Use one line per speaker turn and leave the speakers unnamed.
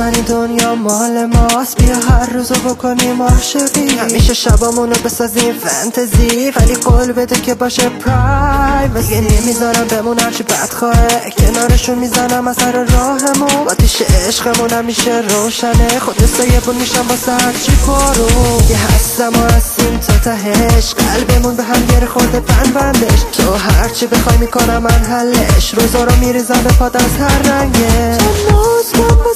این دنیا مال ماست، بیا هر روزو بکنیم عاشقی. همیشه شبامونو بسازیم فانتزی، ولی قول بده که باشه پرایوسی. دیگه نمیذارم بمون هرچی بدخواهه، کنارشون میزنم از سر راهمون. آتیش عشقمون همیشه روشنه، خود سایبون میشم واسه هرچی پرو. یه هستم و هستیم تا تهش، قلبمون به هم گره خورده بندش. تو هرچی بخوای میکنم من حلش، روزا رو میریزم به پاد از هر رنگه.